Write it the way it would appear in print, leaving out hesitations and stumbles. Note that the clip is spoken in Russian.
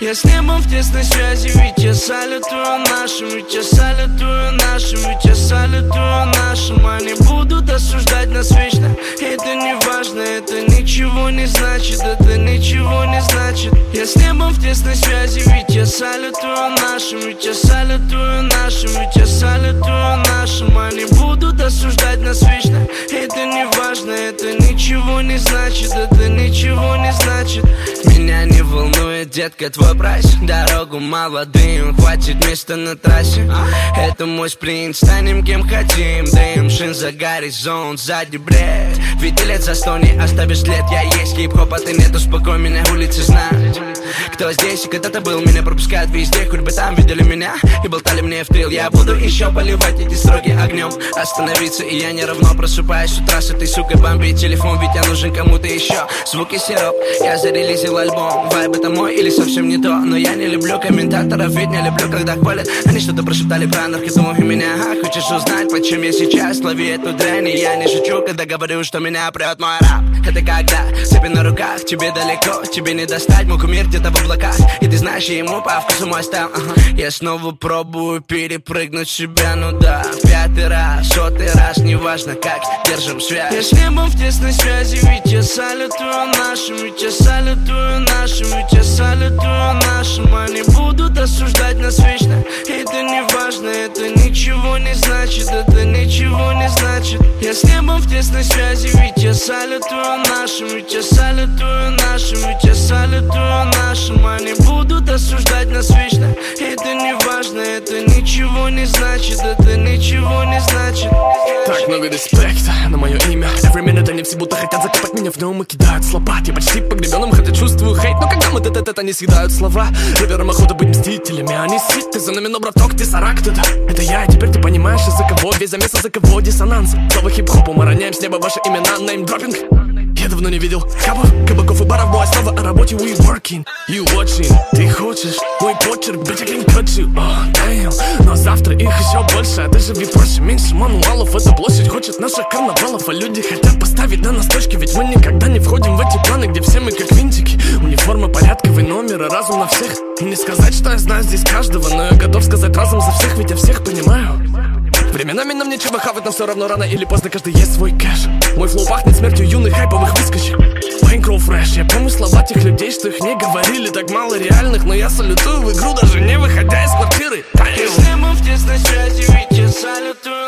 Я с небом в тесной связи, ведь я салютую нашим, ведь я салютую нашим, ведь я салютую нашим. Они будут осуждать нас вечно, это не важно, это ничего не значит, это ничего не значит. Я с небом в тесной связи, ведь я салютую нашим, ведь я салютую нашим, ведь я салютую нашим. Они будут осуждать нас вечно, это не важно, это ничего не значит, это ничего не значит. Меня не волнует, детка, твой прайс. Дорогу молодым, хватит места на трассе. Это мой спринт, станем кем хотим. Дым, шин за горизонт, сзади бред. Ведь ты лет за 100 не оставишь след. Я есть хип-хоп, а ты нет, успокой меня, улицы знают кто здесь и когда-то был. Меня пропускают везде, хоть бы там видели меня и болтали мне в тыл. Я буду еще поливать эти строки огнем. Остановиться и я не равно просыпаюсь с утра с этой сукой бомбить телефон, ведь я нужен кому-то еще. Звуки сироп, я зарелизил альбом. Вайб это мой или совсем не то. Но я не люблю комментаторов, ведь не люблю, когда хвалят. Они что-то прошептали про анархизм и меня. Хочешь узнать, почему я сейчас лови эту дрянь? И я не шучу, когда говорю, что меня прет мой рап. Это когда цепи на руках, тебе далеко, тебе не достать. Мой кумир где-то в облаках, и ты знаешь, ему по вкусу мой стал. Я снова пробую перепрыгнуть себя, ну да, 5-й раз, 100-й раз, неважно как, держим связь. Я с небом в тесной связи, ведь я салютую нашим, ведь я салютую нашим, ведь я салютую нашим. Они будут осуждать нас вечно, это не важно, это ничего не значит, это ничего не значит. Я с небом в тесной связи, ведь я салютую нашим, ведь я салютую нашим, ведь я салютую нашим. Они будут осуждать нас вечно, это не важно, это ничего не значит, это ничего не значит. Так много респекта на мое имя. Every minute они все будто хотят закопать меня в нем и кидают слова. Я почти погребенным, хотя чувствую хейт. Но когда мы тет-а-тет, они съедают слова. Рэперам охота быть мстителями, они сит. Ты за нами, но браток, ты сарак туда. Это я, и теперь ты понимаешь, из-за кого весь замес, из-за кого диссонанс. Слово хип-хопу, мы роняем с неба ваши имена. Неймдропинг. Я давно не видел хабов, кабаков и баров. Бой, снова о работе, we working, you watching. Ты хочешь мой почерк, bitch, I can cut you, oh, damn. Но завтра их еще больше, а ты живи проще. Меньше мануалов, эта площадь хочет наших карнавалов. А люди хотят поставить на нас точки, ведь мы никогда не входим в эти планы, где все мы как винтики. Униформа, порядковый номер, и разум на всех. И не сказать, что я знаю здесь каждого, но я готов сказать разом за всех, ведь я всех понимаю. Временами нам нечего хавать, но все равно рано или поздно каждый есть свой кэш. Мой флоу пахнет смертью юных хайповых выскочек. Bankroll fresh, я помню слова тех людей, что их не говорили. Так мало реальных, но я салютую в игру, даже не выходя из квартиры. Я с небом в тесной связи, ведь я салютую